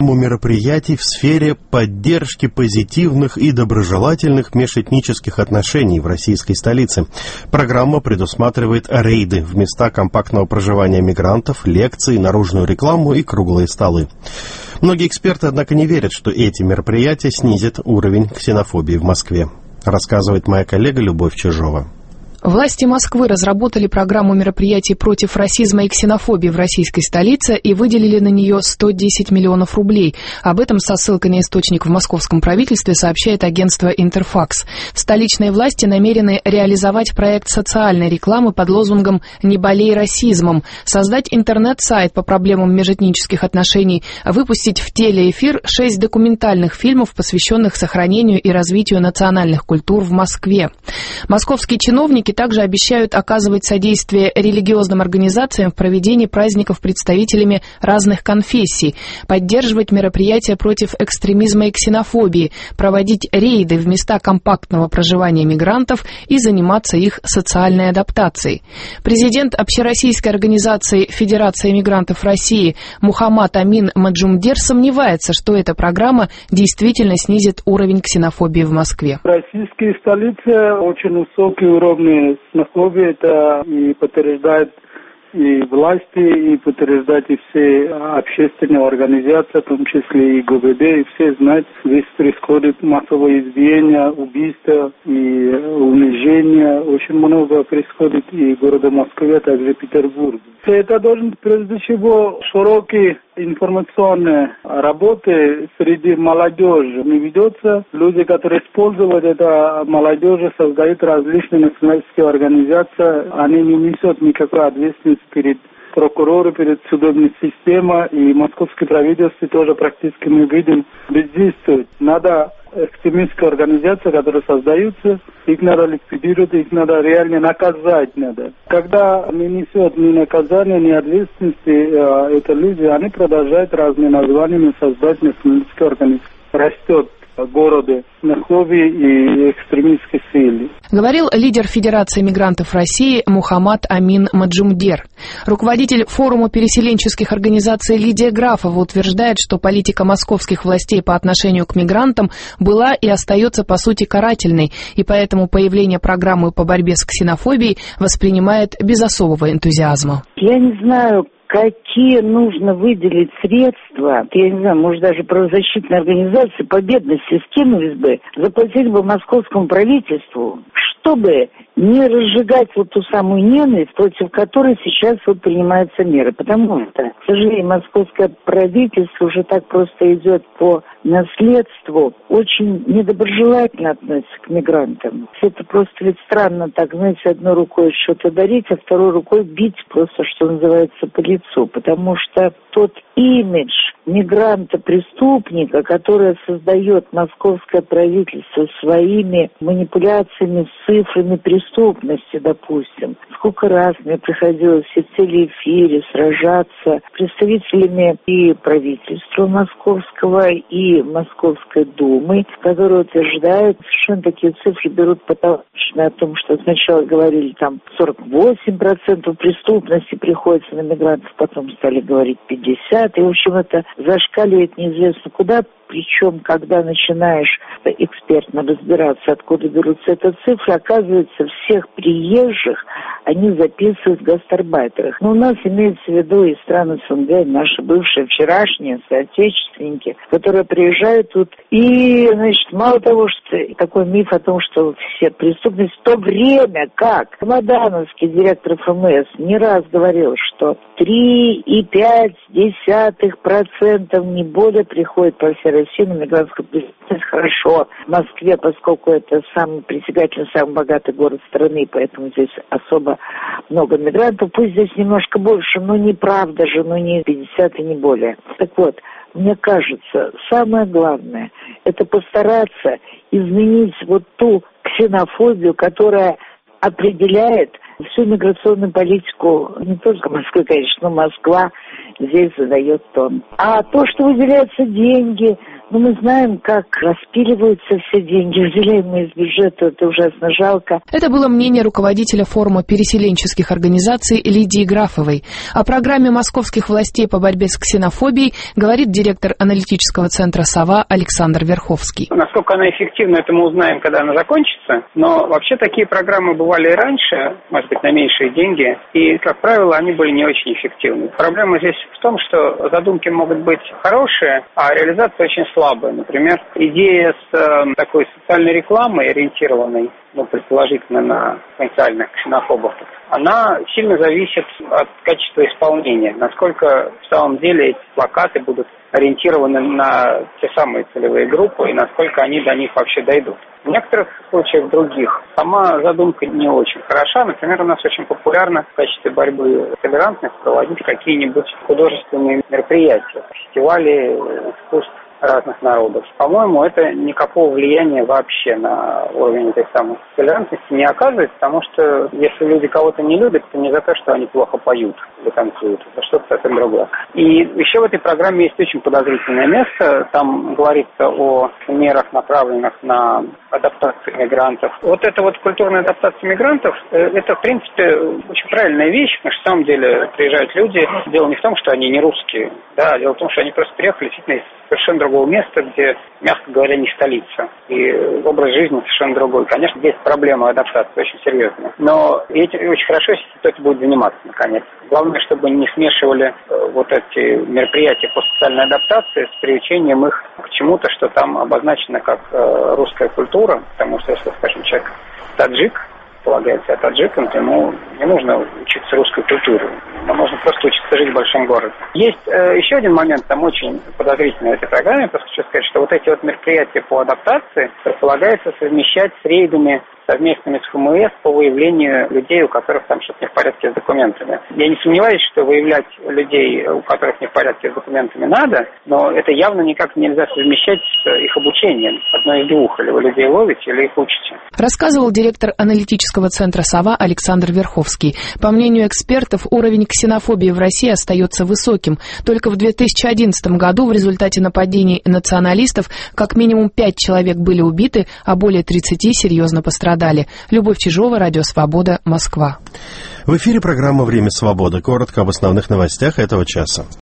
программу мероприятий в сфере поддержки позитивных и доброжелательных межэтнических отношений в российской столице. Программа предусматривает рейды в места компактного проживания мигрантов, лекции, наружную рекламу и круглые столы. Многие эксперты, однако, не верят, что эти мероприятия снизят уровень ксенофобии в Москве, рассказывает моя коллега Любовь Чижова. Власти Москвы разработали программу мероприятий против расизма и ксенофобии в российской столице и выделили на нее 110 миллионов рублей. Об этом со ссылкой на источник в московском правительстве сообщает агентство «Интерфакс». Столичные власти намерены реализовать проект социальной рекламы под лозунгом «Не болей расизмом», создать интернет-сайт по проблемам межэтнических отношений, выпустить в телеэфир 6 документальных фильмов, посвященных сохранению и развитию национальных культур в Москве. Московские чиновники также обещают оказывать содействие религиозным организациям в проведении праздников представителями разных конфессий, поддерживать мероприятия против экстремизма и ксенофобии, проводить рейды в места компактного проживания мигрантов и заниматься их социальной адаптацией. Президент общероссийской организации Федерация мигрантов России Мухаммад Амин Маджумдер сомневается, что эта программа действительно снизит уровень ксенофобии в Москве. В российской столице очень высокий уровень ксенофобии, это и подтверждает и власти, и подтверждают и все общественные организации, в том числе и ГУВД, и все знают, здесь происходит массовое избиение, убийства и унижение. Очень много происходит и в городе Москве, а также в Петербурге. Это должен прежде всего широкие информационные работы среди молодежи не ведется. Люди, которые используют это молодежи, создают различные национальные организации, они не несут никакой ответственности перед прокурором, перед судебной системой, и московское правительство тоже практически мы видим бездействует. Надо экстремистские организации, которые создаются, их надо ликвидировать, их надо реально наказать надо. Когда не несет ни наказания, ни ответственности, это люди, они продолжают разными названиями создать националистские организации. Растет в городе ксенофобии и экстремистской силы. Говорил лидер Федерации мигрантов России Мухаммад Амин Маджумдер. Руководитель форума переселенческих организаций Лидия Графова утверждает, что политика московских властей по отношению к мигрантам была и остается по сути карательной, и поэтому появление программы по борьбе с ксенофобией воспринимает без особого энтузиазма. Я не знаю, какие нужно выделить средства, я не знаю, может даже правозащитные организации по бедности скинулись бы, заплатили бы московскому правительству, чтобы не разжигать вот ту самую ненависть, против которой сейчас вот принимаются меры. Потому что, к сожалению, московское правительство уже так просто идет по наследству, очень недоброжелательно относится к мигрантам. Это просто ведь странно так, знаете, одной рукой что-то дарить, а второй рукой бить просто, что называется, по лицу. Потому что тот имидж мигранта-преступника, который создает московское правительство своими манипуляциями с цифрами преступности, допустим. Сколько раз мне приходилось и в телеэфире сражаться с представителями и правительства московского, и Московской думы, которые утверждают, совершенно такие цифры берут потолочные о том, что сначала говорили там 48% преступности приходится на мигрантов, потом стали говорить 50%, и в общем это зашкаливает неизвестно куда, причем когда начинаешь экспертно разбираться, откуда берутся эти цифры, оказывается, всех приезжих они записывают в гастарбайтерах. Но у нас имеется в виду и страны СНГ, наши бывшие, вчерашние соотечественники, которые приезжают тут. И, значит, мало того, что такой миф о том, что все преступности, в то время как Мадановский директор ФМС не раз говорил, что 3,5% не более приходит по всей России на мигрантскую преступность. Хорошо, в Москве, поскольку это самый притягательный, самый богатый город страны, поэтому здесь особо много мигрантов. Пусть здесь немножко больше, но неправда же, но не 50 и не более. Так вот, мне кажется, самое главное – это постараться изменить вот ту ксенофобию, которая определяет всю миграционную политику, не только Москвы, конечно, но Москва здесь задает тон. А то, что выделяются деньги Но мы знаем, как распиливаются все деньги, выделяемые из бюджета, это ужасно жалко. Это было мнение руководителя форума переселенческих организаций Лидии Графовой. О программе московских властей по борьбе с ксенофобией говорит директор аналитического центра «Сова» Александр Верховский. Насколько она эффективна, это мы узнаем, когда она закончится. Но вообще такие программы бывали и раньше, может быть, на меньшие деньги. И, как правило, они были не очень эффективны. Проблема здесь в том, что задумки могут быть хорошие, а реализация очень слабая. Например, идея с такой социальной рекламой, ориентированной, предположительно на потенциальных ксенофобов, она сильно зависит от качества исполнения. Насколько в самом деле эти плакаты будут ориентированы на те самые целевые группы и насколько они до них вообще дойдут. В некоторых случаях других сама задумка не очень хороша. Например, у нас очень популярно в качестве борьбы с толерантностью проводить какие-нибудь художественные мероприятия, фестивали искусств разных народов. По-моему, это никакого влияния вообще на уровень этой самой толерантности не оказывает, потому что если люди кого-то не любят, то не за то, что они плохо поют или танцуют, это что-то совсем другое. И еще в этой программе есть очень подозрительное место. Там говорится о мерах, направленных на адаптацию мигрантов. Вот эта культурная адаптация мигрантов, это, в принципе, очень правильная вещь, потому что, на самом деле, приезжают люди. Дело не в том, что они не русские, да, дело в том, что они просто приехали действительно из совершенно другого места, где, мягко говоря, не столица. И образ жизни совершенно другой. Конечно, здесь проблема адаптации очень серьезная. Но очень хорошо, если кто-то будет заниматься, наконец. Главное, чтобы не смешивали эти мероприятия по социальной адаптации с привлечением их к чему-то, что там обозначено как русская культура. Потому что, если, скажем, человек таджик, полагает себя таджиком, то ему не нужно учиться русской культуре. Ему нужно просто учиться жить в большом городе. Есть еще один момент, там очень подозрительный в этой программе. Просто хочу сказать, что эти мероприятия по адаптации предполагается совмещать с рейдами совместными с ФМС по выявлению людей, у которых там что-то не в порядке с документами. Я не сомневаюсь, что выявлять людей, у которых не в порядке с документами, надо, но это явно никак нельзя совмещать с их обучением. Одно из двух. Или вы людей ловите, или их учите. Рассказывал директор аналитического центра «Сова» Александр Верховский. По мнению экспертов, уровень ксенофобии в России остается высоким. Только в 2011 году в результате нападений националистов как минимум 5 человек были убиты, а более 30 серьезно пострадали. Любовь Чижова, Радио Свобода, Москва. В эфире программа «Время свободы». Коротко об основных новостях этого часа.